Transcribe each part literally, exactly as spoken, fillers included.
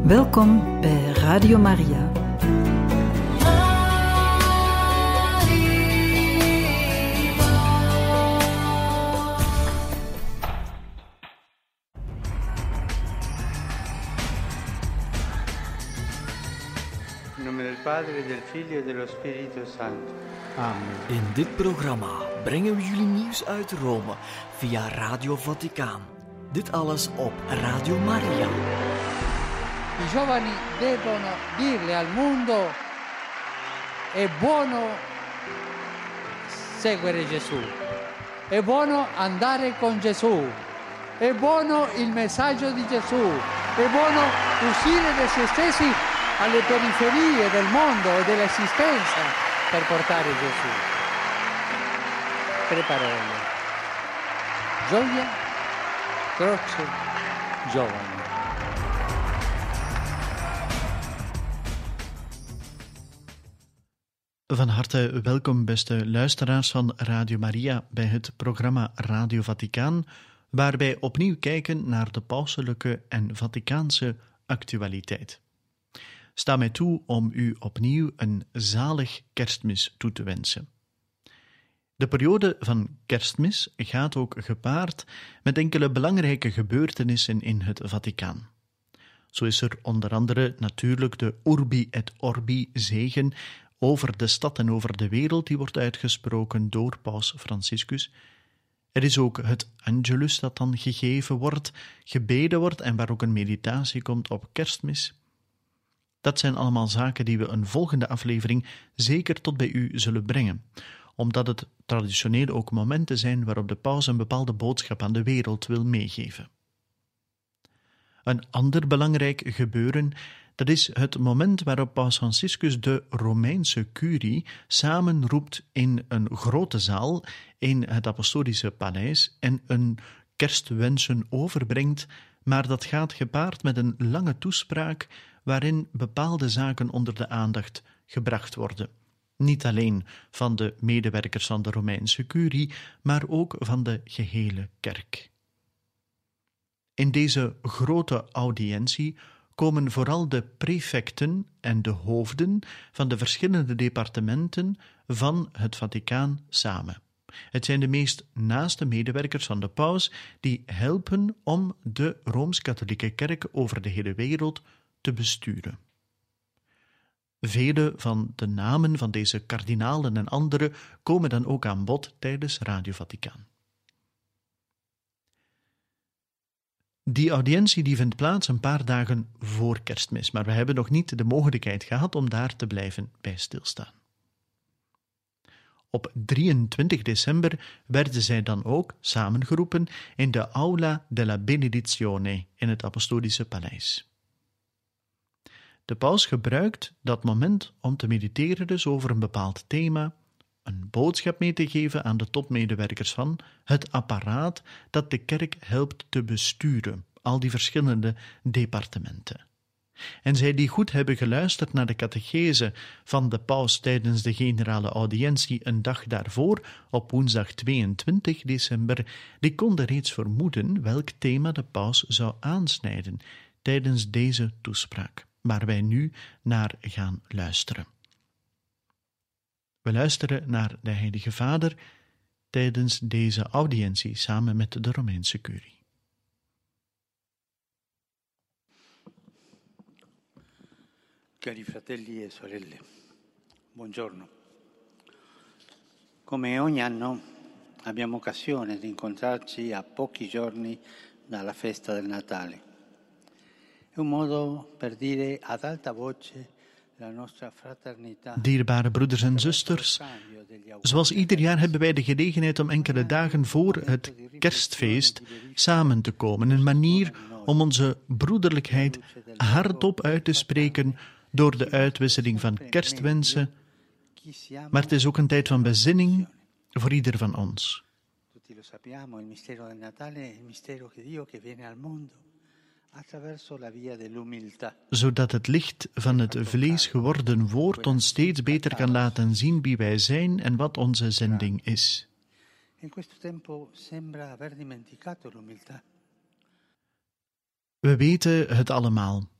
Welkom bij Radio Maria. In nome del Padre, del Figlio e dello Spirito Santo. Amen. In dit programma brengen we jullie nieuws uit Rome via Radio Vaticaan. Dit alles op Radio Maria. I giovani devono dirle al mondo: è buono seguire Gesù, è buono andare con Gesù, è buono il messaggio di Gesù, è buono uscire da se stessi alle periferie del mondo e dell'esistenza per portare Gesù. Tre parole: gioia, croce, giovani. Van harte welkom, beste luisteraars van Radio Maria, bij het programma Radio Vaticaan, waar wij opnieuw kijken naar de pauselijke en Vaticaanse actualiteit. Sta mij toe om u opnieuw een zalig kerstmis toe te wensen. De periode van kerstmis gaat ook gepaard met enkele belangrijke gebeurtenissen in het Vaticaan. Zo is er onder andere natuurlijk de Urbi et Orbi zegen over de stad en over de wereld, die wordt uitgesproken door Paus Franciscus. Er is ook het Angelus dat dan gegeven wordt, gebeden wordt en waar ook een meditatie komt op kerstmis. Dat zijn allemaal zaken die we een volgende aflevering zeker tot bij u zullen brengen, omdat het traditioneel ook momenten zijn waarop de paus een bepaalde boodschap aan de wereld wil meegeven. Een ander belangrijk gebeuren, dat is het moment waarop Paus Franciscus de Romeinse curie samenroept in een grote zaal in het Apostolische Paleis en een kerstwensen overbrengt, maar dat gaat gepaard met een lange toespraak waarin bepaalde zaken onder de aandacht gebracht worden. Niet alleen van de medewerkers van de Romeinse curie, maar ook van de gehele kerk. In deze grote audiëntie komen vooral de prefecten en de hoofden van de verschillende departementen van het Vaticaan samen. Het zijn de meest naaste medewerkers van de paus die helpen om de Rooms-Katholieke Kerk over de hele wereld te besturen. Vele van de namen van deze kardinalen en anderen komen dan ook aan bod tijdens Radio Vaticaan. Die audiëntie die vindt plaats een paar dagen voor Kerstmis, maar we hebben nog niet de mogelijkheid gehad om daar te blijven bij stilstaan. Op drieëntwintig december werden zij dan ook samengeroepen in de Aula della Benedizione in het Apostolische Paleis. De paus gebruikt dat moment om te mediteren dus over een bepaald thema, een boodschap mee te geven aan de topmedewerkers van het apparaat dat de kerk helpt te besturen, al die verschillende departementen. En zij die goed hebben geluisterd naar de catechese van de paus tijdens de generale audiëntie een dag daarvoor, op woensdag tweeëntwintig december, die konden reeds vermoeden welk thema de paus zou aansnijden tijdens deze toespraak, waar wij nu naar gaan luisteren. We luisteren naar de Heilige Vader tijdens deze audiëntie samen met de Romeinse curie. Cari fratelli e sorelle, buongiorno. Come ogni anno abbiamo occasione di incontrarci a pochi giorni dalla festa del Natale. È un modo per dire ad alta voce la nostra fraternità. Dierbare broeders en zusters, zoals ieder jaar hebben wij de gelegenheid om enkele dagen voor het kerstfeest samen te komen. Een manier om onze broederlijkheid hardop uit te spreken door de uitwisseling van kerstwensen, maar het is ook een tijd van bezinning voor ieder van ons. Tutti lo sappiamo, il mistero del Natale è il mistero che Dio che viene al mondo attraverso la via dell'umiltà. Zodat het licht van het vlees geworden woord ons steeds beter kan laten zien wie wij zijn en wat onze zending is. In questo tempo sembra aver dimenticato l'umiltà. We weten het allemaal.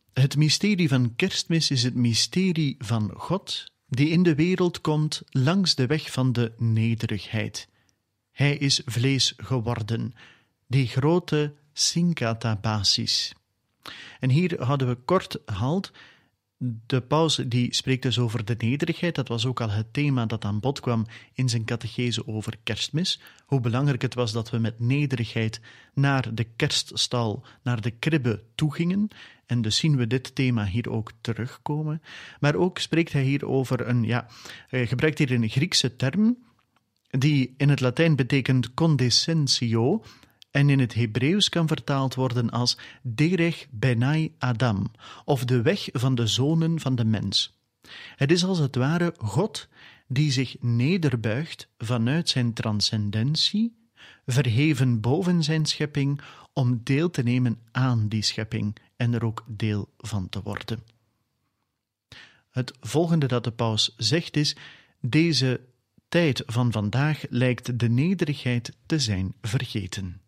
Het mysterie van Kerstmis is het mysterie van God die in de wereld komt langs de weg van de nederigheid. Hij is vlees geworden, die grote synkatabasis. En hier hadden we kort halt. De paus die spreekt dus over de nederigheid. Dat was ook al het thema dat aan bod kwam in zijn catechese over Kerstmis. Hoe belangrijk het was dat we met nederigheid naar de kerststal, naar de kribbe toegingen. En dus zien we dit thema hier ook terugkomen. Maar ook spreekt hij hier over een, ja, hij gebruikt hier een Griekse term die in het Latijn betekent condescensio en in het Hebreeuws kan vertaald worden als derech benai Adam, of de weg van de zonen van de mens. Het is als het ware God die zich nederbuigt vanuit zijn transcendentie, verheven boven zijn schepping, om deel te nemen aan die schepping en er ook deel van te worden. Het volgende dat de paus zegt is: deze tijd van vandaag lijkt de nederigheid te zijn vergeten.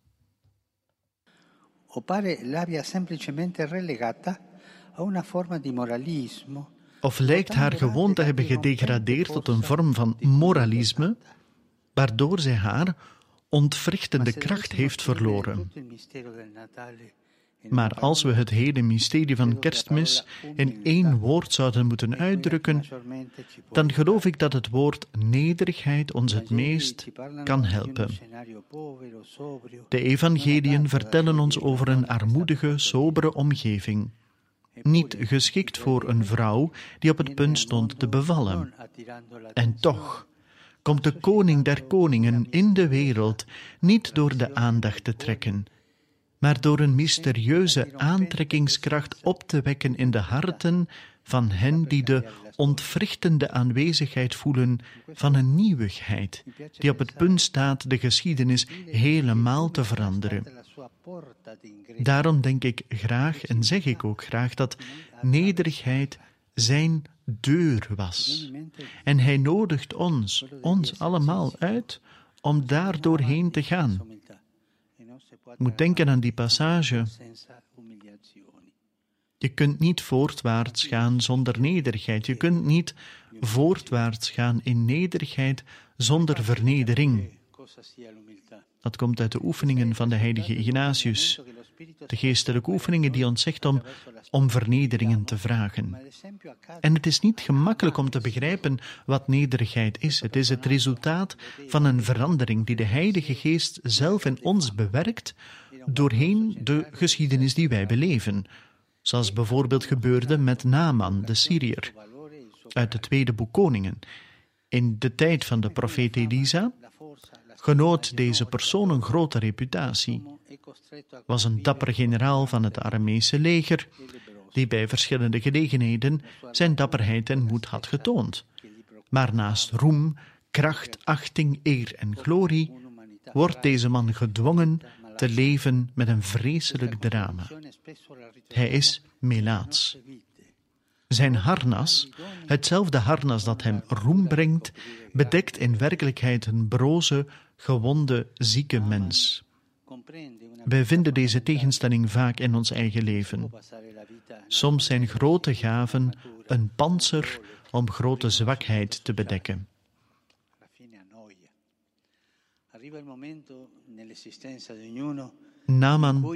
O pare l'abbia semplicemente relegata a una forma di moralismo. Of lijkt haar gewoon te hebben gedegradeerd tot een vorm van moralisme, waardoor zij haar ontwrichtende kracht heeft verloren. Maar als we het hele mysterie van Kerstmis in één woord zouden moeten uitdrukken, dan geloof ik dat het woord nederigheid ons het meest kan helpen. De evangeliën vertellen ons over een armoedige, sobere omgeving, niet geschikt voor een vrouw die op het punt stond te bevallen. En toch komt de koning der koningen in de wereld niet door de aandacht te trekken, maar door een mysterieuze aantrekkingskracht op te wekken in de harten van hen die de ontwrichtende aanwezigheid voelen van een nieuwigheid, die op het punt staat de geschiedenis helemaal te veranderen. Daarom denk ik graag en zeg ik ook graag dat nederigheid zijn deur was. En hij nodigt ons, ons allemaal uit, om daar doorheen te gaan. Je moet denken aan die passage. Je kunt niet voortwaarts gaan zonder nederigheid. Je kunt niet voortwaarts gaan in nederigheid zonder vernedering. Dat komt uit de oefeningen van de heilige Ignatius. De geestelijke oefeningen die ons zegt om, om vernederingen te vragen. En het is niet gemakkelijk om te begrijpen wat nederigheid is. Het is het resultaat van een verandering die de Heilige Geest zelf in ons bewerkt doorheen de geschiedenis die wij beleven. Zoals bijvoorbeeld gebeurde met Naaman, de Syriër, uit het tweede boek Koningen. In de tijd van de profeet Elisa genoot deze persoon een grote reputatie. Was een dapper generaal van het Aramese leger, die bij verschillende gelegenheden zijn dapperheid en moed had getoond. Maar naast roem, kracht, achting, eer en glorie wordt deze man gedwongen te leven met een vreselijk drama. Hij is melaats. Zijn harnas, hetzelfde harnas dat hem roem brengt, bedekt in werkelijkheid een broze, gewonde, zieke mens. Wij vinden deze tegenstelling vaak in ons eigen leven. Soms zijn grote gaven een pantser om grote zwakheid te bedekken. Naaman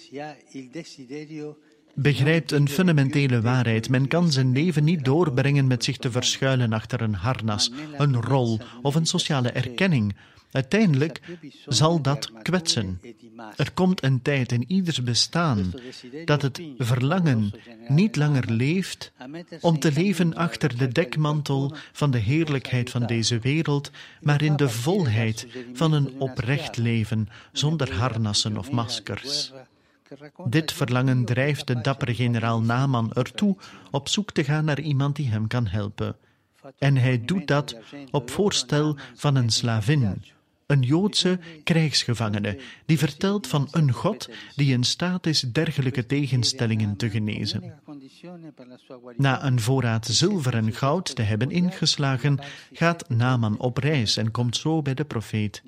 begrijpt een fundamentele waarheid. Men kan zijn leven niet doorbrengen met zich te verschuilen achter een harnas, een rol of een sociale erkenning. Uiteindelijk zal dat kwetsen. Er komt een tijd in ieders bestaan dat het verlangen niet langer leeft om te leven achter de dekmantel van de heerlijkheid van deze wereld, maar in de volheid van een oprecht leven zonder harnassen of maskers. Dit verlangen drijft de dappere generaal Naaman ertoe op zoek te gaan naar iemand die hem kan helpen. En hij doet dat op voorstel van een slavin, een Joodse krijgsgevangene, die vertelt van een God die in staat is dergelijke tegenstellingen te genezen. Na een voorraad zilver en goud te hebben ingeslagen, gaat Naaman op reis en komt zo bij de profeet.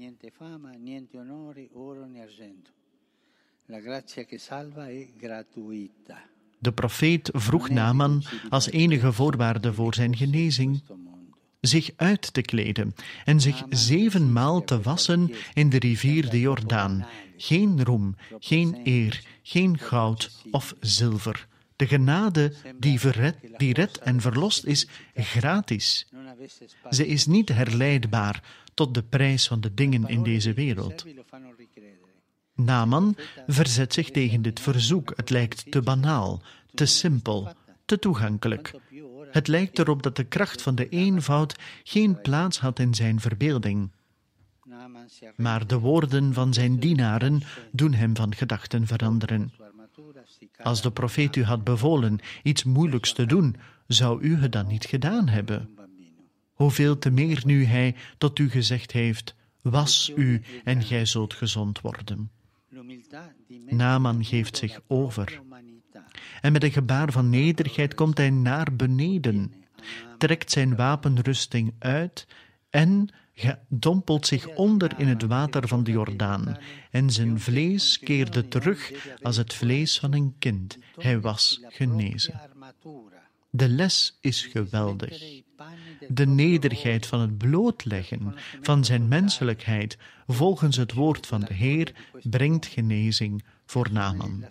De profeet vroeg Naaman als enige voorwaarde voor zijn genezing zich uit te kleden en zich zevenmaal te wassen in de rivier de Jordaan. Geen roem, geen eer, geen goud of zilver. De genade die, verred, die redt en verlost is gratis. Ze is niet herleidbaar tot de prijs van de dingen in deze wereld. Naaman verzet zich tegen dit verzoek. Het lijkt te banaal, te simpel, te toegankelijk. Het lijkt erop dat de kracht van de eenvoud geen plaats had in zijn verbeelding. Maar de woorden van zijn dienaren doen hem van gedachten veranderen. Als de profeet u had bevolen iets moeilijks te doen, zou u het dan niet gedaan hebben? Hoeveel te meer nu hij tot u gezegd heeft, was u en gij zult gezond worden. Naaman geeft zich over. En met een gebaar van nederigheid komt hij naar beneden, trekt zijn wapenrusting uit en dompelt zich onder in het water van de Jordaan. En zijn vlees keerde terug als het vlees van een kind. Hij was genezen. De les is geweldig. De nederigheid van het blootleggen van zijn menselijkheid volgens het woord van de Heer brengt genezing voor Naaman.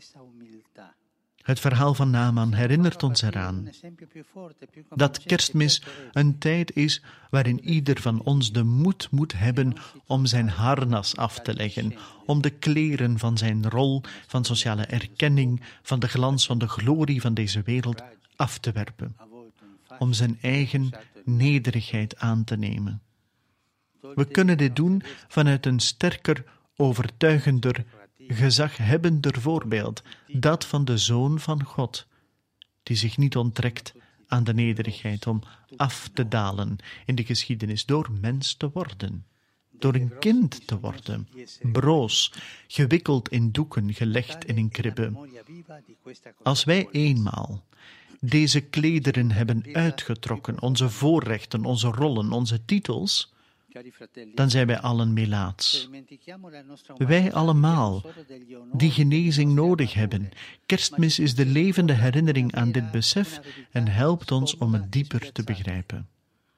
Het verhaal van Naaman herinnert ons eraan dat Kerstmis een tijd is waarin ieder van ons de moed moet hebben om zijn harnas af te leggen, om de kleren van zijn rol van sociale erkenning, van de glans van de glorie van deze wereld af te werpen, om zijn eigen nederigheid aan te nemen. We kunnen dit doen vanuit een sterker, overtuigender, gezaghebbender voorbeeld, dat van de Zoon van God, die zich niet onttrekt aan de nederigheid om af te dalen in de geschiedenis door mens te worden, door een kind te worden, broos, gewikkeld in doeken, gelegd in een kribbe. Als wij eenmaal deze klederen hebben uitgetrokken, onze voorrechten, onze rollen, onze titels, dan zijn wij allen melaats. Wij allemaal, die genezing nodig hebben. Kerstmis is de levende herinnering aan dit besef en helpt ons om het dieper te begrijpen.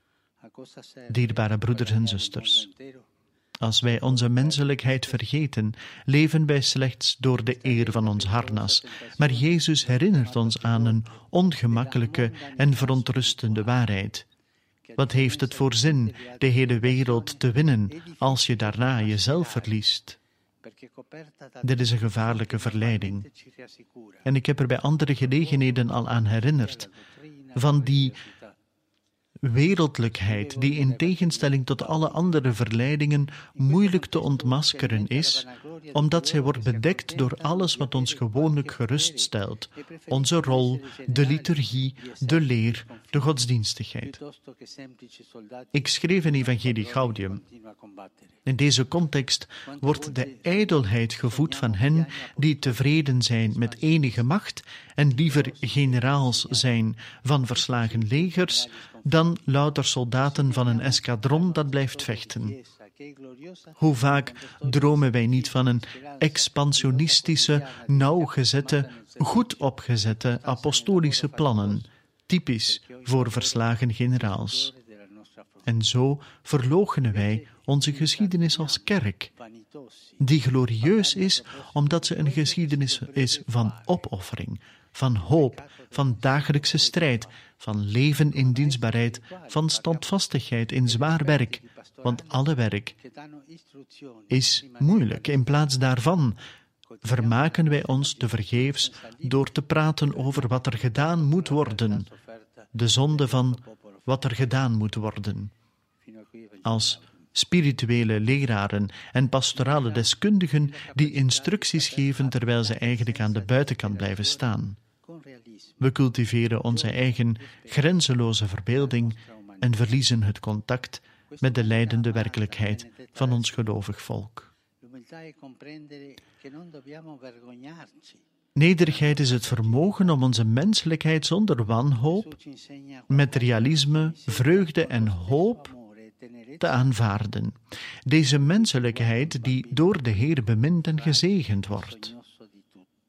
Dierbare broeders en zusters, als wij onze menselijkheid vergeten, leven wij slechts door de eer van ons harnas. Maar Jezus herinnert ons aan een ongemakkelijke en verontrustende waarheid. Wat heeft het voor zin de hele wereld te winnen als je daarna jezelf verliest? Dit is een gevaarlijke verleiding. En ik heb er bij andere gelegenheden al aan herinnerd, van die wereldlijkheid die in tegenstelling tot alle andere verleidingen moeilijk te ontmaskeren is, omdat zij wordt bedekt door alles wat ons gewoonlijk geruststelt, onze rol, de liturgie, de leer, de godsdienstigheid. Ik schreef een Evangelie Gaudium. In deze context wordt de ijdelheid gevoed van hen die tevreden zijn met enige macht en liever generaals zijn van verslagen legers dan louter soldaten van een eskadron dat blijft vechten. Hoe vaak dromen wij niet van een expansionistische, nauwgezette, goed opgezette apostolische plannen, typisch voor verslagen generaals. En zo verloochenen wij onze geschiedenis als kerk, die glorieus is omdat ze een geschiedenis is van opoffering, van hoop, van dagelijkse strijd, van leven in dienstbaarheid, van standvastigheid in zwaar werk, want alle werk is moeilijk. In plaats daarvan vermaken wij ons tevergeefs door te praten over wat er gedaan moet worden, de zonde van wat er gedaan moet worden. Als spirituele leraren en pastorale deskundigen die instructies geven terwijl ze eigenlijk aan de buitenkant blijven staan. We cultiveren onze eigen grenzeloze verbeelding en verliezen het contact met de lijdende werkelijkheid van ons gelovig volk. Nederigheid is het vermogen om onze menselijkheid zonder wanhoop, met realisme, vreugde en hoop te aanvaarden. Deze menselijkheid die door de Heer bemind en gezegend wordt.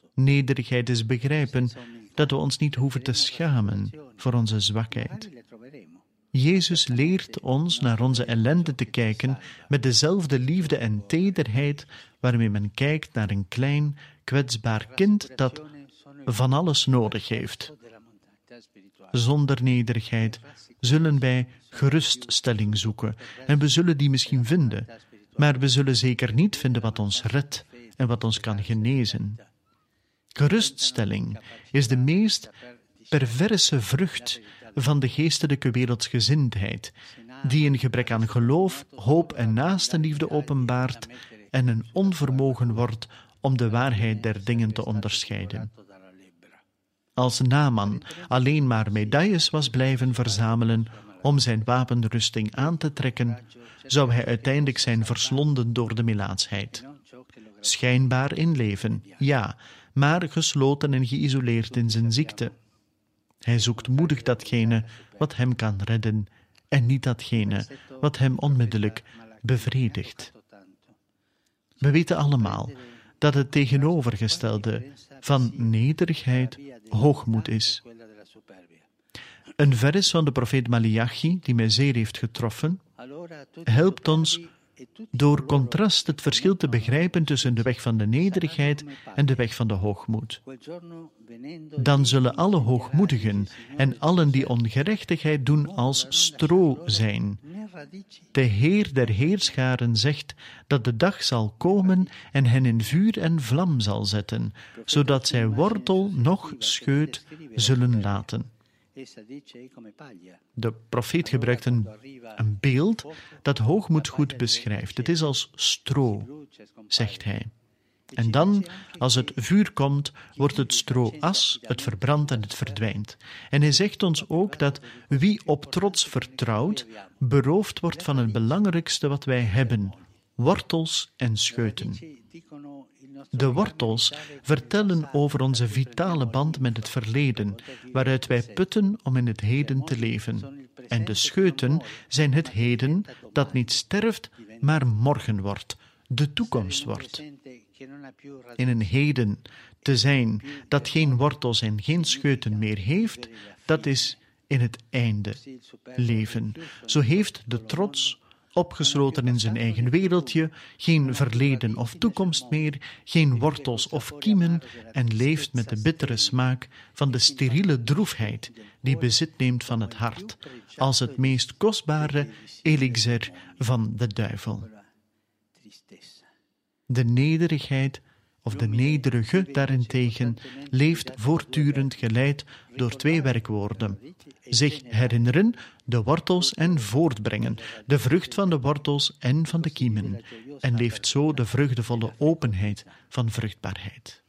Nederigheid is begrijpen dat we ons niet hoeven te schamen voor onze zwakheid. Jezus leert ons naar onze ellende te kijken met dezelfde liefde en tederheid waarmee men kijkt naar een klein, kwetsbaar kind dat van alles nodig heeft. Zonder nederigheid zullen wij geruststelling zoeken en we zullen die misschien vinden, maar we zullen zeker niet vinden wat ons redt en wat ons kan genezen. Geruststelling is de meest perverse vrucht van de geestelijke wereldsgezindheid, die een gebrek aan geloof, hoop en naastenliefde openbaart en een onvermogen wordt om de waarheid der dingen te onderscheiden. Als Naaman alleen maar medailles was blijven verzamelen om zijn wapenrusting aan te trekken, zou hij uiteindelijk zijn verslonden door de melaatsheid. Schijnbaar in leven, ja, maar gesloten en geïsoleerd in zijn ziekte. Hij zoekt moedig datgene wat hem kan redden en niet datgene wat hem onmiddellijk bevredigt. We weten allemaal dat het tegenovergestelde van nederigheid hoogmoed is. Een vers van de profeet Maleachi, die mij zeer heeft getroffen, helpt ons door contrast het verschil te begrijpen tussen de weg van de nederigheid en de weg van de hoogmoed. Dan zullen alle hoogmoedigen en allen die ongerechtigheid doen als stro zijn. De Heer der Heerscharen zegt dat de dag zal komen en hen in vuur en vlam zal zetten, zodat zij wortel noch scheut zullen laten. De profeet gebruikt een, een beeld dat hoogmoed goed beschrijft. Het is als stro, zegt hij. En dan, als het vuur komt, wordt het stro as, het verbrandt en het verdwijnt. En hij zegt ons ook dat wie op trots vertrouwt, beroofd wordt van het belangrijkste wat wij hebben, wortels en scheuten. De wortels vertellen over onze vitale band met het verleden, waaruit wij putten om in het heden te leven. En de scheuten zijn het heden dat niet sterft, maar morgen wordt, de toekomst wordt. In een heden te zijn dat geen wortels en geen scheuten meer heeft, dat is in het einde leven. Zo heeft de trots, opgesloten in zijn eigen wereldje, geen verleden of toekomst meer, geen wortels of kiemen en leeft met de bittere smaak van de steriele droefheid die bezit neemt van het hart, als het meest kostbare elixir van de duivel. De nederigheid of de nederige daarentegen leeft voortdurend geleid door twee werkwoorden. Zich herinneren, de wortels en voortbrengen, de vrucht van de wortels en van de kiemen, en leeft zo de vreugdevolle openheid van vruchtbaarheid.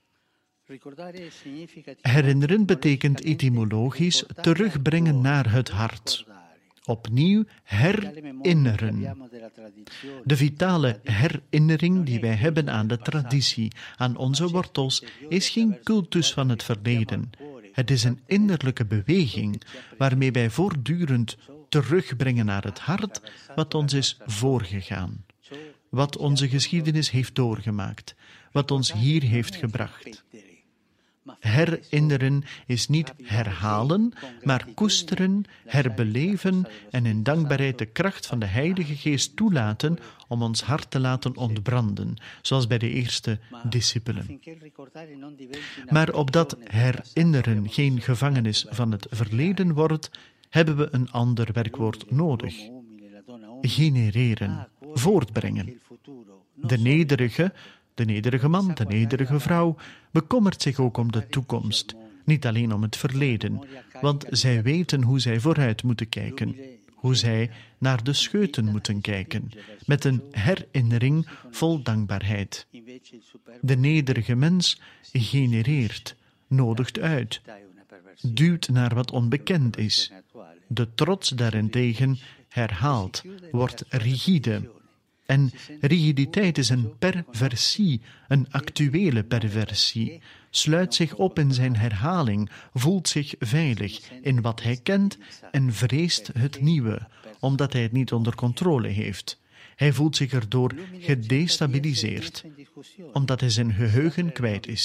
Herinneren betekent etymologisch terugbrengen naar het hart. Opnieuw herinneren. De vitale herinnering die wij hebben aan de traditie, aan onze wortels, is geen cultus van het verleden. Het is een innerlijke beweging waarmee wij voortdurend terugbrengen naar het hart wat ons is voorgegaan, wat onze geschiedenis heeft doorgemaakt, wat ons hier heeft gebracht. Herinneren is niet herhalen, maar koesteren, herbeleven en in dankbaarheid de kracht van de Heilige Geest toelaten om ons hart te laten ontbranden, zoals bij de eerste discipelen. Maar opdat herinneren geen gevangenis van het verleden wordt, hebben we een ander werkwoord nodig. Genereren, voortbrengen. De nederige, de nederige man, de nederige vrouw, bekommert zich ook om de toekomst, niet alleen om het verleden, want zij weten hoe zij vooruit moeten kijken, hoe zij naar de scheuten moeten kijken, met een herinnering vol dankbaarheid. De nederige mens genereert, nodigt uit, duwt naar wat onbekend is. De trots daarentegen herhaalt, wordt rigide. En rigiditeit is een perversie, een actuele perversie, sluit zich op in zijn herhaling, voelt zich veilig in wat hij kent en vreest het nieuwe, omdat hij het niet onder controle heeft. Hij voelt zich erdoor gedestabiliseerd, omdat hij zijn geheugen kwijt is.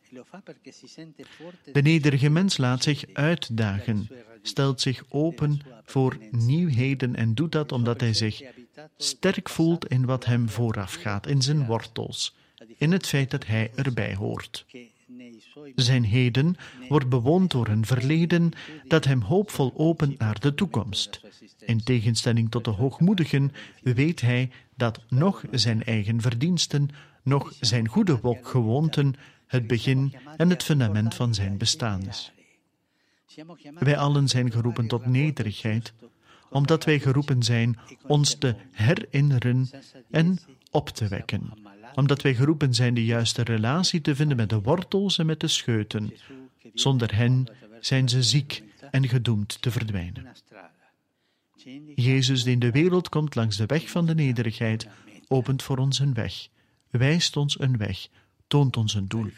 De nederige mens laat zich uitdagen, stelt zich open voor nieuwheden en doet dat omdat hij zich sterk voelt in wat hem voorafgaat, in zijn wortels, in het feit dat hij erbij hoort. Zijn heden wordt bewoond door een verleden dat hem hoopvol opent naar de toekomst. In tegenstelling tot de hoogmoedigen weet hij dat nog zijn eigen verdiensten, nog zijn goede gewoonten het begin en het fundament van zijn bestaan is. Wij allen zijn geroepen tot nederigheid, omdat wij geroepen zijn ons te herinneren en op te wekken. Omdat wij geroepen zijn de juiste relatie te vinden met de wortels en met de scheuten. Zonder hen zijn ze ziek en gedoemd te verdwijnen. Jezus die in de wereld komt langs de weg van de nederigheid, opent voor ons een weg, wijst ons een weg, toont ons een doel.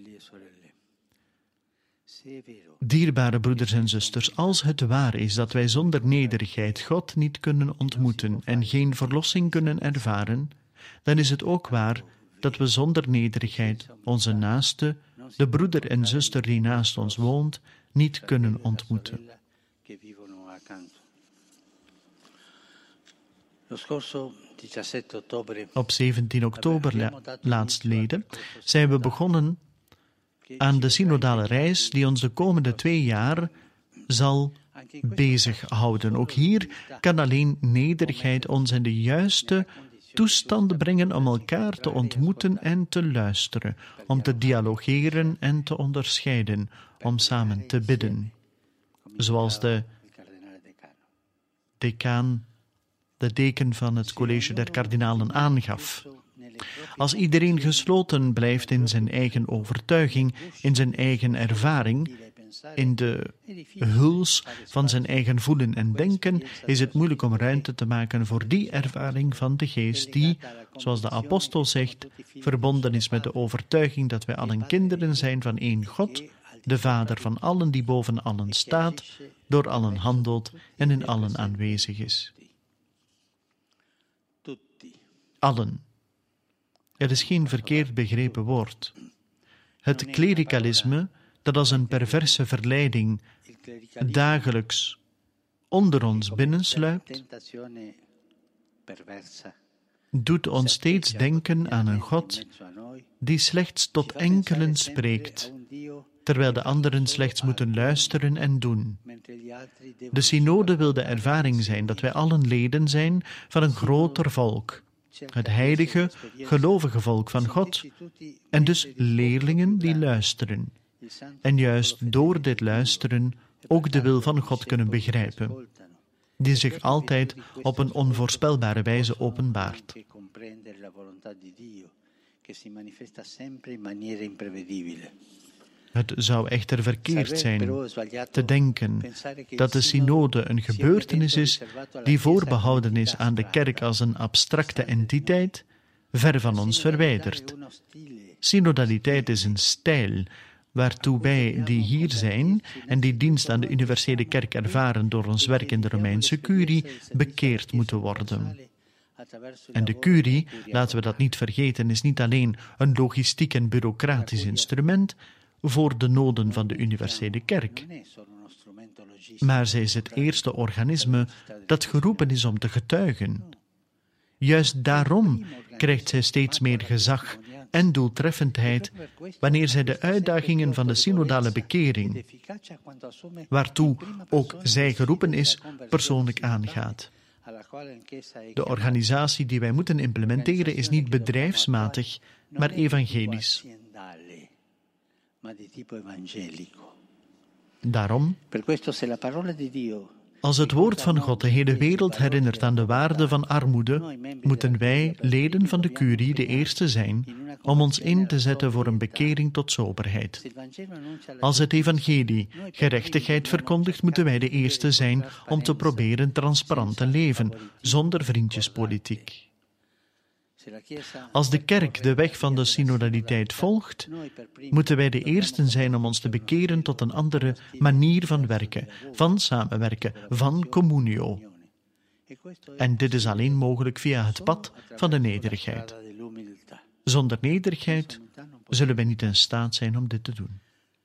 Dierbare broeders en zusters, als het waar is dat wij zonder nederigheid God niet kunnen ontmoeten en geen verlossing kunnen ervaren, dan is het ook waar dat we zonder nederigheid onze naaste, de broeder en zuster die naast ons woont, niet kunnen ontmoeten. Op zeventien oktober la- laatstleden zijn we begonnen aan de synodale reis die ons de komende twee jaar zal bezighouden. Ook hier kan alleen nederigheid ons in de juiste toestand brengen om elkaar te ontmoeten en te luisteren, om te dialogeren en te onderscheiden, om samen te bidden. Zoals de decaan, de deken van het college der kardinalen aangaf. Als iedereen gesloten blijft in zijn eigen overtuiging, in zijn eigen ervaring, in de huls van zijn eigen voelen en denken, is het moeilijk om ruimte te maken voor die ervaring van de geest die, zoals de apostel zegt, verbonden is met de overtuiging dat wij allen kinderen zijn van één God, de Vader van allen die boven allen staat, door allen handelt en in allen aanwezig is. Allen. Er is geen verkeerd begrepen woord. Het klerikalisme, dat als een perverse verleiding dagelijks onder ons binnensluipt, doet ons steeds denken aan een God die slechts tot enkelen spreekt, terwijl de anderen slechts moeten luisteren en doen. De synode wil de ervaring zijn dat wij allen leden zijn van een groter volk, het heilige, gelovige volk van God, en dus leerlingen die luisteren. En juist door dit luisteren ook de wil van God kunnen begrijpen, die zich altijd op een onvoorspelbare wijze openbaart. Het zou echter verkeerd zijn te denken dat de synode een gebeurtenis is die voorbehouden is aan de kerk als een abstracte entiteit, ver van ons verwijderd. Synodaliteit is een stijl waartoe wij die hier zijn en die dienst aan de universele kerk ervaren door ons werk in de Romeinse curie, bekeerd moeten worden. En de curie, laten we dat niet vergeten, is niet alleen een logistiek en bureaucratisch instrument voor de noden van de universele kerk, maar zij is het eerste organisme dat geroepen is om te getuigen. Juist daarom krijgt zij steeds meer gezag en doeltreffendheid wanneer zij de uitdagingen van de synodale bekering, waartoe ook zij geroepen is, persoonlijk aangaat. De organisatie die wij moeten implementeren is niet bedrijfsmatig, maar evangelisch. Daarom, als het woord van God de hele wereld herinnert aan de waarde van armoede, moeten wij, leden van de curie, de eerste zijn om ons in te zetten voor een bekering tot soberheid. Als het evangelie gerechtigheid verkondigt, moeten wij de eerste zijn om te proberen transparant te leven, zonder vriendjespolitiek. Als de kerk de weg van de synodaliteit volgt, moeten wij de eersten zijn om ons te bekeren tot een andere manier van werken, van samenwerken, van communio. En dit is alleen mogelijk via het pad van de nederigheid. Zonder nederigheid zullen wij niet in staat zijn om dit te doen.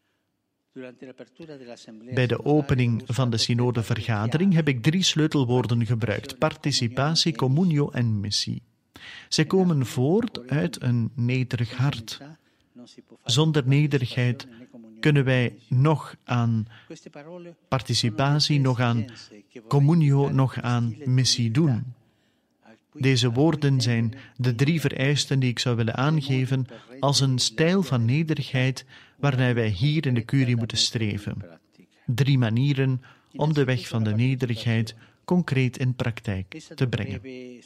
Bij de opening van de synodevergadering heb ik drie sleutelwoorden gebruikt: participatie, communio en missie. Zij komen voort uit een nederig hart. Zonder nederigheid kunnen wij nog aan participatie, nog aan communio, nog aan missie doen. Deze woorden zijn de drie vereisten die ik zou willen aangeven als een stijl van nederigheid waarnaar wij hier in de curie moeten streven. Drie manieren om de weg van de nederigheid concreet in praktijk te brengen.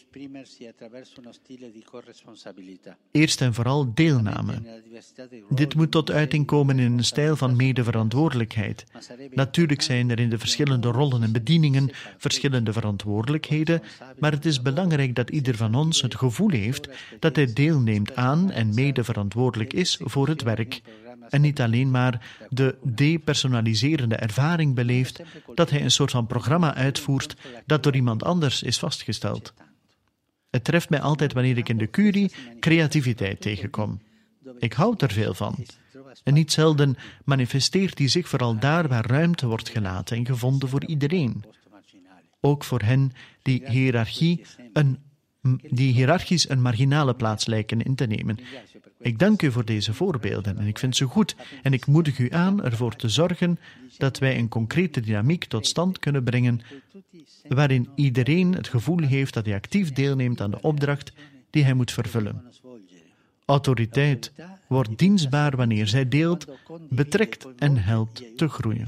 Eerst en vooral deelname. Dit moet tot uiting komen in een stijl van medeverantwoordelijkheid. Natuurlijk zijn er in de verschillende rollen en bedieningen verschillende verantwoordelijkheden, maar het is belangrijk dat ieder van ons het gevoel heeft dat hij deelneemt aan en medeverantwoordelijk is voor het werk. En niet alleen maar de depersonaliserende ervaring beleeft dat hij een soort van programma uitvoert dat door iemand anders is vastgesteld. Het treft mij altijd wanneer ik in de curie creativiteit tegenkom. Ik houd er veel van. En niet zelden manifesteert die zich vooral daar waar ruimte wordt gelaten en gevonden voor iedereen. Ook voor hen die hiërarchie een die hiërarchisch een marginale plaats lijken in te nemen. Ik dank u voor deze voorbeelden en ik vind ze goed en ik moedig u aan ervoor te zorgen dat wij een concrete dynamiek tot stand kunnen brengen waarin iedereen het gevoel heeft dat hij actief deelneemt aan de opdracht die hij moet vervullen. Autoriteit wordt dienstbaar wanneer zij deelt, betrekt en helpt te groeien.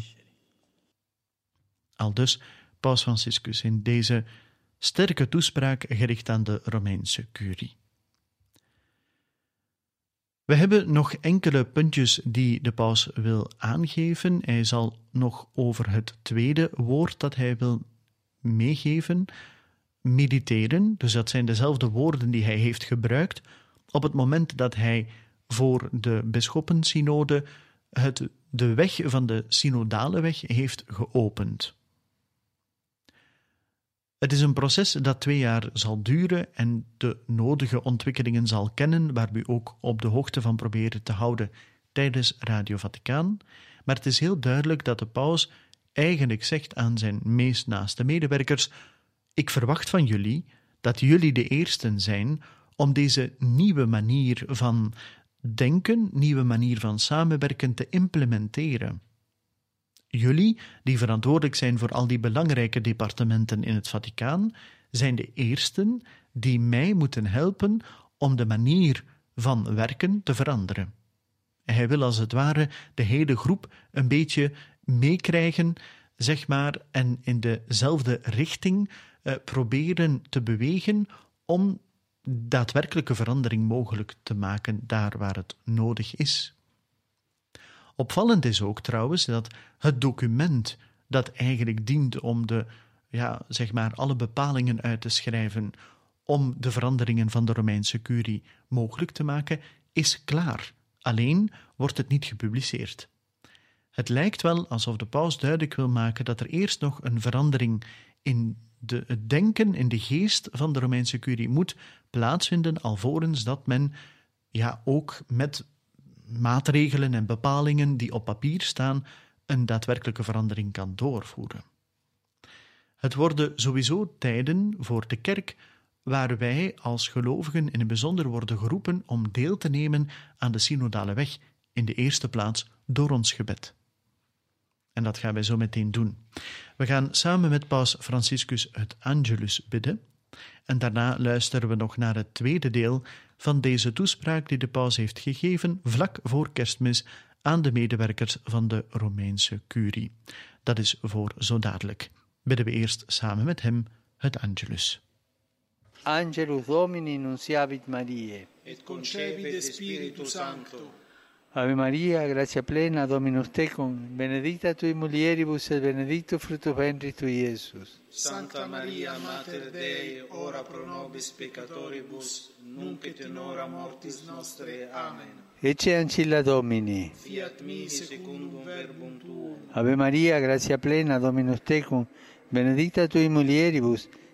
Aldus Paus Franciscus in deze sterke toespraak gericht aan de Romeinse curie. We hebben nog enkele puntjes die de paus wil aangeven. Hij zal nog over het tweede woord dat hij wil meegeven, mediteren. Dus dat zijn dezelfde woorden die hij heeft gebruikt op het moment dat hij voor de bischoppensynode het, de weg van de synodale weg heeft geopend. Het is een proces dat twee jaar zal duren en de nodige ontwikkelingen zal kennen, waar we ook op de hoogte van proberen te houden tijdens Radio Vaticaan. Maar het is heel duidelijk dat de paus eigenlijk zegt aan zijn meest naaste medewerkers: ik verwacht van jullie dat jullie de eersten zijn om deze nieuwe manier van denken, nieuwe manier van samenwerken te implementeren. Jullie, die verantwoordelijk zijn voor al die belangrijke departementen in het Vaticaan, zijn de eersten die mij moeten helpen om de manier van werken te veranderen. Hij wil als het ware de hele groep een beetje meekrijgen, zeg maar, en in dezelfde richting uh, proberen te bewegen om daadwerkelijke verandering mogelijk te maken daar waar het nodig is. Opvallend is ook trouwens dat het document dat eigenlijk dient om de, ja, zeg maar, alle bepalingen uit te schrijven om de veranderingen van de Romeinse curie mogelijk te maken, is klaar. Alleen wordt het niet gepubliceerd. Het lijkt wel alsof de paus duidelijk wil maken dat er eerst nog een verandering in de, het denken, in de geest van de Romeinse curie moet plaatsvinden, alvorens dat men ja ook met maatregelen en bepalingen die op papier staan een daadwerkelijke verandering kan doorvoeren. Het worden sowieso tijden voor de kerk waar wij als gelovigen in het bijzonder worden geroepen om deel te nemen aan de synodale weg, in de eerste plaats door ons gebed. En dat gaan wij zo meteen doen. We gaan samen met paus Franciscus het Angelus bidden en daarna luisteren we nog naar het tweede deel van deze toespraak die de paus heeft gegeven vlak voor Kerstmis aan de medewerkers van de Romeinse curie. Dat is voor zo dadelijk. Bidden we eerst samen met hem het Angelus. Angelus Domini nunciavit Mariae. Et concepit Spiritus Sancto. Ave Maria, gratia plena, Dominus tecum, benedicta tui mulieribus et benedictus fructus ventris tui, Iesus. Santa Maria, Mater Dei, ora pro nobis peccatoribus, nunc et in hora mortis nostre. Amen. Ecce ancilla Domini. Fiat mi secundum verbum tuum. Ave Maria, gratia plena, Dominus tecum, benedicta tui mulieribus,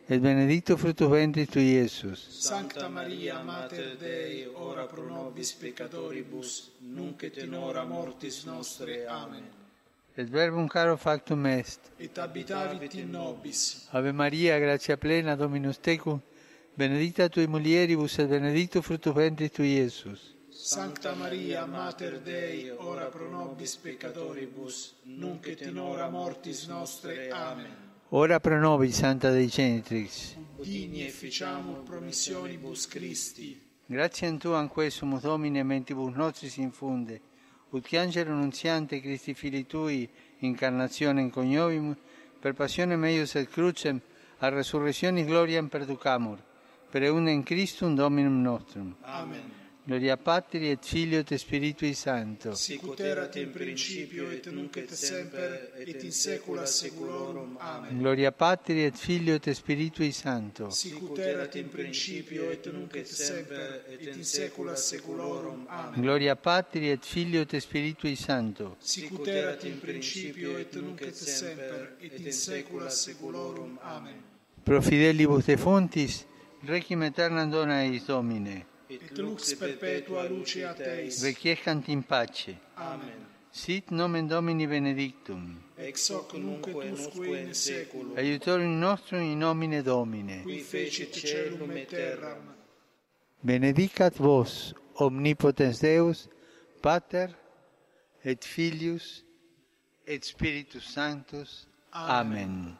et benedictus fructus ventris tui, Iesus. Sancta Maria, Mater Dei, ora pro nobis peccatoribus, nunc et in hora mortis nostre. Amen. Et verbum caro factum est. Et habitavit in nobis. Ave Maria, gratia plena, Dominus tecum, benedicta tui mulieribus et benedictus fructus ventris tui, Iesus. Sancta Maria, Mater Dei, ora pro nobis peccatoribus, nunc et in hora mortis nostre. Amen. Ora pro nobis, Santa Dei Genitrix. Digni efficiamur promissionibus Christi. Gratiam Tuam quesumus, Domine, mentibus nostris infunde, ut che angelo nunziante Christi Filii Tui, incarnationem coniovimus, per passionem eius et crucem, a resurrectionis gloriam perducamur, per eundem Christum Dominum nostrum. Amen. Gloria Patri et Filio et Spiritui Sancto. Sicut erat in principio et nunc et semper et in saecula saeculorum. Amen. Gloria Patri et Filio et Spiritui Sancto. Sicut erat in principio et nunc et semper et in saecula saeculorum. Amen. Gloria Patri et Filio et Spiritui Sancto. Sicut erat in principio et nunc et semper et in saecula saeculorum. Amen. Pro fidelibus defuntis, requiem aeternam dona eis, Domine. Et lux perpetua luceat eis. Requiescant in pace. Amen. Sit nomen Domini benedictum. Ex hoc nunc et usque in saeculum. Aiutorium nostrum in nomine Domine. Qui fecit caelum et terram. Benedicat vos, omnipotens Deus, Pater, et Filius, et Spiritus Sanctus. Amen.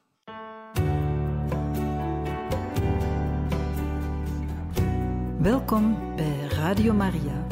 Welkom bij Radio Maria.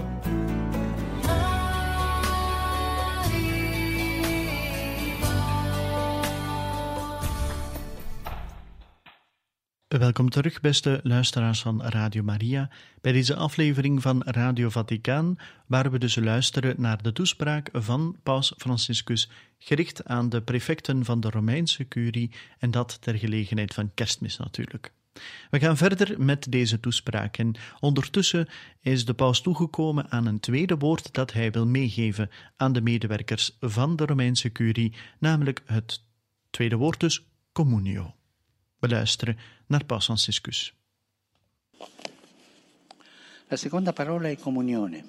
Welkom terug, beste luisteraars van Radio Maria, bij deze aflevering van Radio Vaticaan, waar we dus luisteren naar de toespraak van Paus Franciscus, gericht aan de prefecten van de Romeinse curie, en dat ter gelegenheid van Kerstmis natuurlijk. We gaan verder met deze toespraak en ondertussen is de paus toegekomen aan een tweede woord dat hij wil meegeven aan de medewerkers van de Romeinse curie, namelijk het tweede woord dus, communio. We luisteren naar paus Franciscus. La seconda parola è comunione.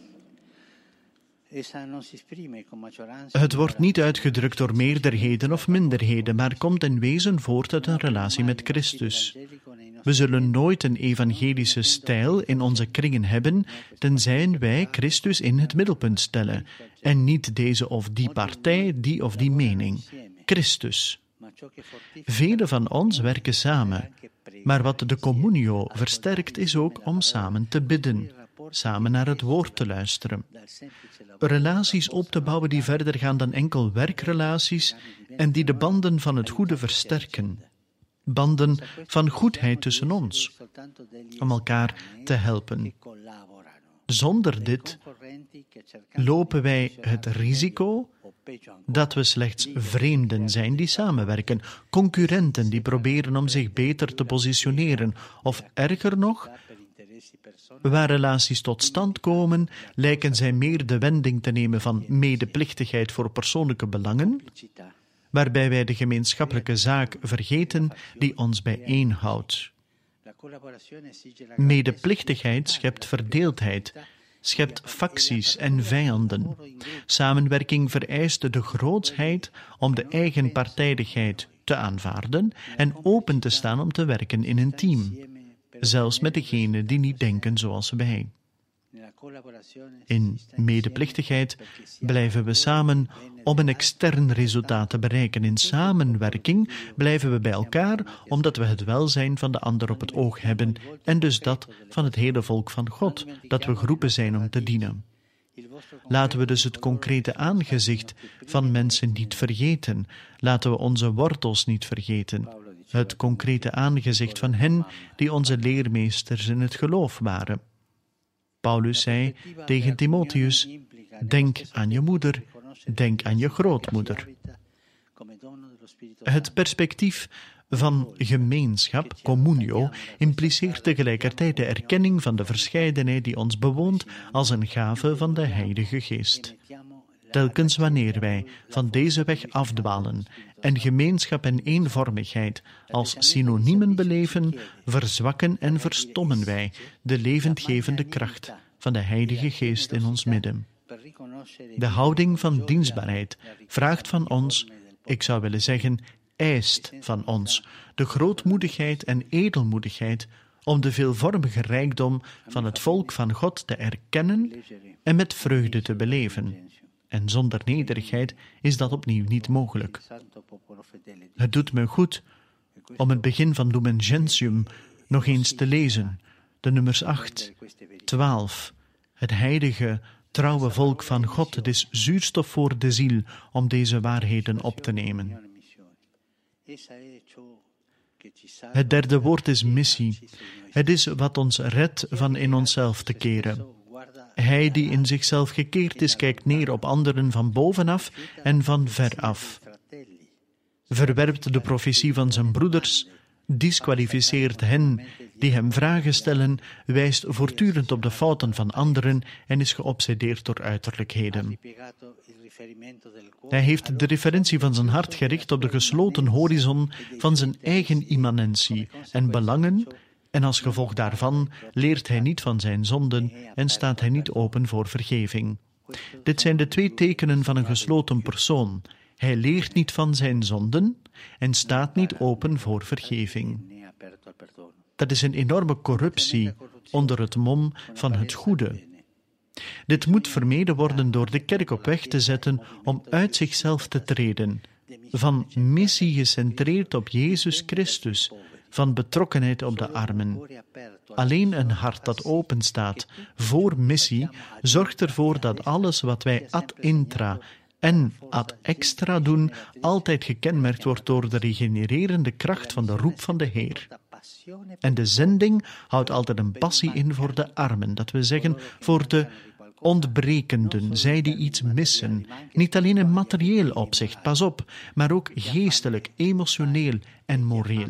Het wordt niet uitgedrukt door meerderheden of minderheden, maar komt in wezen voort uit een relatie met Christus. We zullen nooit een evangelische stijl in onze kringen hebben, tenzij wij Christus in het middelpunt stellen, en niet deze of die partij, die of die mening. Christus. Velen van ons werken samen, maar wat de communio versterkt is ook om samen te bidden, samen naar het woord te luisteren. Relaties op te bouwen die verder gaan dan enkel werkrelaties en die de banden van het goede versterken. Banden van goedheid tussen ons, om elkaar te helpen. Zonder dit lopen wij het risico dat we slechts vreemden zijn die samenwerken, concurrenten die proberen om zich beter te positioneren, of erger nog, waar relaties tot stand komen, lijken zij meer de wending te nemen van medeplichtigheid voor persoonlijke belangen, waarbij wij de gemeenschappelijke zaak vergeten die ons bijeenhoudt. Medeplichtigheid schept verdeeldheid, schept facties en vijanden. Samenwerking vereist de grootsheid om de eigen partijdigheid te aanvaarden en open te staan om te werken in een team, zelfs met degenen die niet denken zoals wij. In medeplichtigheid blijven we samen om een extern resultaat te bereiken. In samenwerking blijven we bij elkaar omdat we het welzijn van de ander op het oog hebben en dus dat van het hele volk van God, dat we geroepen zijn om te dienen. Laten we dus het concrete aangezicht van mensen niet vergeten. Laten we onze wortels niet vergeten. Het concrete aangezicht van hen die onze leermeesters in het geloof waren. Paulus zei tegen Timotheus, denk aan je moeder, denk aan je grootmoeder. Het perspectief van gemeenschap, communio, impliceert tegelijkertijd de erkenning van de verscheidenheid die ons bewoont als een gave van de Heilige Geest. Telkens wanneer wij van deze weg afdwalen en gemeenschap en eenvormigheid als synoniemen beleven, verzwakken en verstommen wij de levendgevende kracht van de Heilige Geest in ons midden. De houding van dienstbaarheid vraagt van ons, ik zou willen zeggen, eist van ons, de grootmoedigheid en edelmoedigheid om de veelvormige rijkdom van het volk van God te erkennen en met vreugde te beleven. En zonder nederigheid is dat opnieuw niet mogelijk. Het doet me goed om het begin van Lumen Gentium nog eens te lezen, de nummers acht, twaalf, het heilige, trouwe volk van God. Het is zuurstof voor de ziel om deze waarheden op te nemen. Het derde woord is missie. Het is wat ons redt van in onszelf te keren. Hij die in zichzelf gekeerd is, kijkt neer op anderen van bovenaf en van veraf. Verwerpt de profetie van zijn broeders, disqualificeert hen die hem vragen stellen, wijst voortdurend op de fouten van anderen en is geobsedeerd door uiterlijkheden. Hij heeft de referentie van zijn hart gericht op de gesloten horizon van zijn eigen immanentie en belangen, en als gevolg daarvan leert hij niet van zijn zonden en staat hij niet open voor vergeving. Dit zijn de twee tekenen van een gesloten persoon. Hij leert niet van zijn zonden en staat niet open voor vergeving. Dat is een enorme corruptie onder het mom van het goede. Dit moet vermeden worden door de kerk op weg te zetten om uit zichzelf te treden, van missie gecentreerd op Jezus Christus, van betrokkenheid op de armen. Alleen een hart dat open staat voor missie zorgt ervoor dat alles wat wij ad intra en ad extra doen altijd gekenmerkt wordt door de regenererende kracht van de roep van de Heer. En de zending houdt altijd een passie in voor de armen, dat we zeggen voor de ontbrekenden, zij die iets missen, niet alleen in materieel opzicht, pas op, maar ook geestelijk, emotioneel en moreel.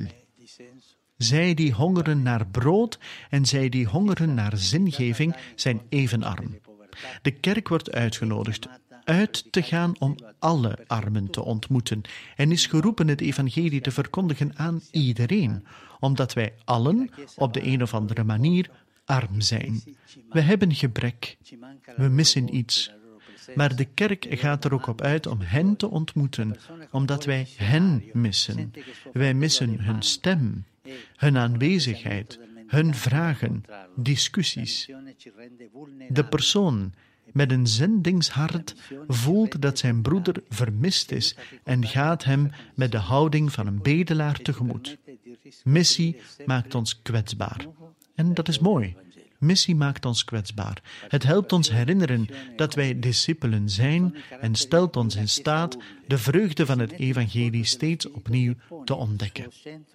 Zij die hongeren naar brood en zij die hongeren naar zingeving zijn even arm. De kerk wordt uitgenodigd uit te gaan om alle armen te ontmoeten en is geroepen het evangelie te verkondigen aan iedereen, omdat wij allen op de een of andere manier arm zijn. We hebben gebrek, we missen iets. Maar de kerk gaat er ook op uit om hen te ontmoeten, omdat wij hen missen. Wij missen hun stem, hun aanwezigheid, hun vragen, discussies. De persoon met een zendingshart voelt dat zijn broeder vermist is en gaat hem met de houding van een bedelaar tegemoet. Missie maakt ons kwetsbaar. En dat is mooi. Missie maakt ons kwetsbaar. Het helpt ons herinneren dat wij discipelen zijn en stelt ons in staat de vreugde van het evangelie steeds opnieuw te ontdekken.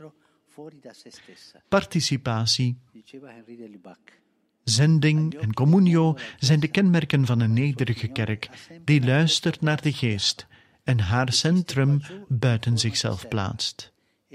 Participatie, zending en communio zijn de kenmerken van een nederige kerk die luistert naar de geest en haar centrum buiten zichzelf plaatst.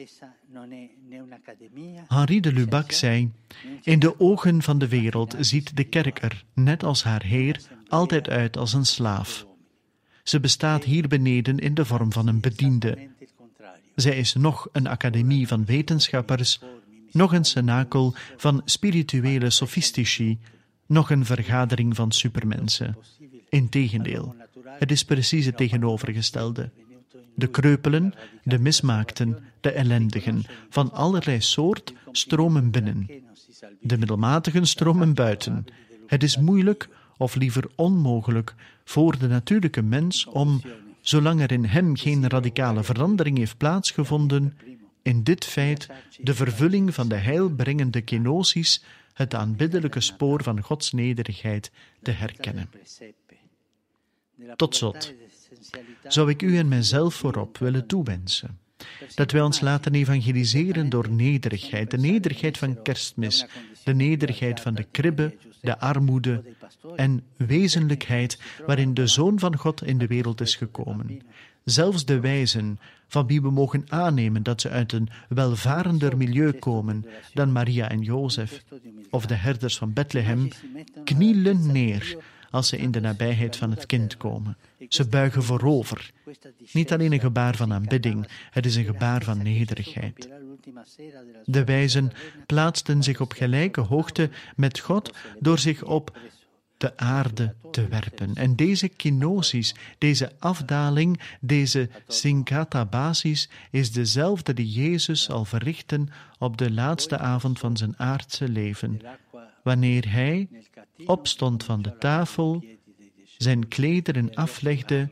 Henri de Lubac zei, in de ogen van de wereld ziet de kerk er, net als haar Heer, altijd uit als een slaaf. Ze bestaat hier beneden in de vorm van een bediende. Zij is nog een academie van wetenschappers, nog een cenakel van spirituele sophistici, nog een vergadering van supermensen. Integendeel, het is precies het tegenovergestelde. De kreupelen, de mismaakten, de ellendigen, van allerlei soort stromen binnen. De middelmatigen stromen buiten. Het is moeilijk, of liever onmogelijk, voor de natuurlijke mens om, zolang er in hem geen radicale verandering heeft plaatsgevonden, in dit feit de vervulling van de heilbrengende kenosis, het aanbiddelijke spoor van Gods nederigheid, te herkennen. Tot slot zou ik u en mijzelf voorop willen toewensen dat wij ons laten evangeliseren door nederigheid, de nederigheid van Kerstmis, de nederigheid van de kribbe, de armoede en wezenlijkheid waarin de Zoon van God in de wereld is gekomen. Zelfs de wijzen, van wie we mogen aannemen dat ze uit een welvarender milieu komen dan Maria en Jozef, of de herders van Bethlehem, knielen neer als ze in de nabijheid van het kind komen. Ze buigen voorover. Niet alleen een gebaar van aanbidding, het is een gebaar van nederigheid. De wijzen plaatsten zich op gelijke hoogte met God door zich op de aarde te werpen. En deze kenosis, deze afdaling, deze syncata basis, is dezelfde die Jezus zal verrichten op de laatste avond van zijn aardse leven, wanneer hij opstond van de tafel, zijn klederen aflegde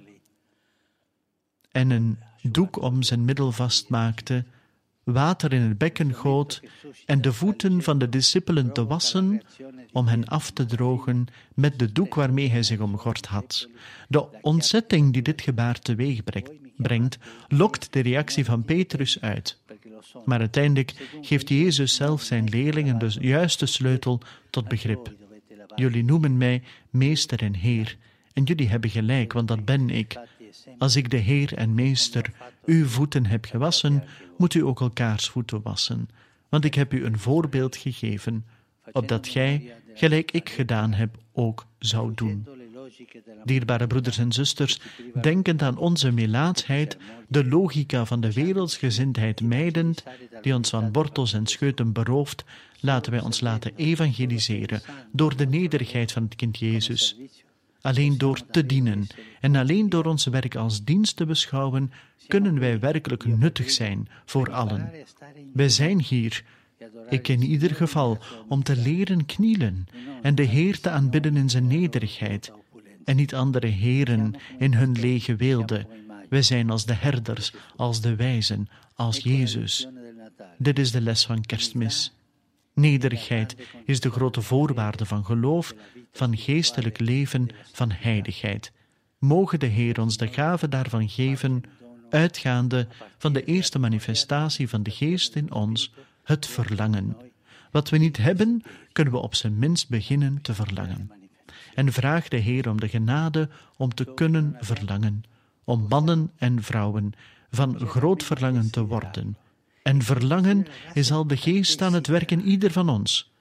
en een doek om zijn middel vastmaakte, water in het bekken goot en de voeten van de discipelen te wassen, om hen af te drogen met de doek waarmee hij zich omgord had. De ontzetting die dit gebaar teweeg brengt, lokt de reactie van Petrus uit. Maar uiteindelijk geeft Jezus zelf zijn leerlingen de juiste sleutel tot begrip. Jullie noemen mij meester en heer, en jullie hebben gelijk, want dat ben ik. Als ik de Heer en Meester uw voeten heb gewassen, moet u ook elkaars voeten wassen. Want ik heb u een voorbeeld gegeven, opdat gij, gelijk ik gedaan heb, ook zou doen. Dierbare broeders en zusters, denkend aan onze melaatsheid, de logica van de wereldsgezindheid mijdend, die ons van wortels en scheuten berooft, laten wij ons laten evangeliseren door de nederigheid van het kind Jezus. Alleen door te dienen en alleen door ons werk als dienst te beschouwen, kunnen wij werkelijk nuttig zijn voor allen. Wij zijn hier, ik in ieder geval, om te leren knielen en de Heer te aanbidden in zijn nederigheid, en niet andere heren in hun lege weelde. Wij zijn als de herders, als de wijzen, als Jezus. Dit is de les van Kerstmis. Nederigheid is de grote voorwaarde van geloof, van geestelijk leven, van heiligheid. Mogen de Heer ons de gave daarvan geven, uitgaande van de eerste manifestatie van de Geest in ons, het verlangen. Wat we niet hebben, kunnen we op zijn minst beginnen te verlangen. En vraag de Heer om de genade om te kunnen verlangen, om mannen en vrouwen van groot verlangen te worden. En verlangen is al de Geest aan het werk in ieder van ons.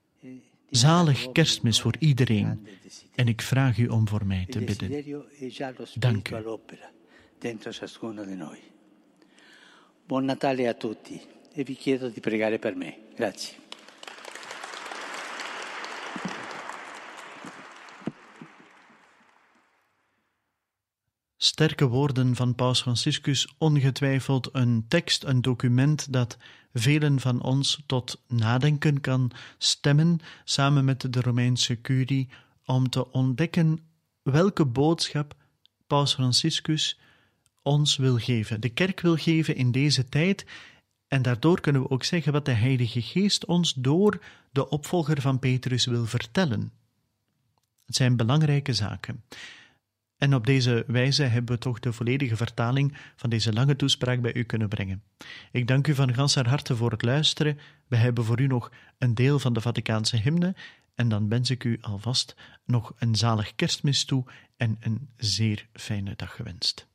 Zalig Kerstmis voor iedereen. En ik vraag u om voor mij te bidden. Dank u. Buon Natale a tutti e vi chiedo di pregare per me. Grazie. Sterke woorden van Paus Franciscus, ongetwijfeld een tekst, een document dat velen van ons tot nadenken kan stemmen, samen met de Romeinse curie, om te ontdekken welke boodschap Paus Franciscus ons wil geven, de kerk wil geven in deze tijd. En daardoor kunnen we ook zeggen wat de Heilige Geest ons door de opvolger van Petrus wil vertellen. Het zijn belangrijke zaken. En op deze wijze hebben we toch de volledige vertaling van deze lange toespraak bij u kunnen brengen. Ik dank u van ganser harte voor het luisteren. We hebben voor u nog een deel van de Vaticaanse hymne en dan wens ik u alvast nog een zalig Kerstmis toe en een zeer fijne dag gewenst.